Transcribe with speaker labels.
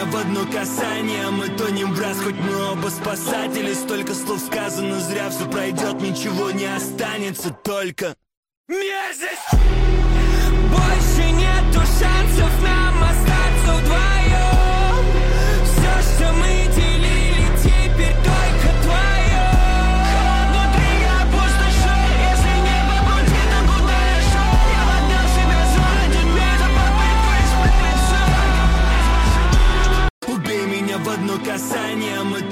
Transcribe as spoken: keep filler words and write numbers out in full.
Speaker 1: в одно касание, мы тонем в раз, хоть мы оба спасатели. Столько слов сказано зря, все пройдет, ничего не останется, только мерзость.
Speaker 2: Больше нету шансов нам остаться вдвоем. Все, что мы делили, теперь только твое. Внутри я пустошел, если небо будет, то куда я шел? Я поднял себя за тебя, за попытку исправить все.
Speaker 1: Убей меня в одно касание, мы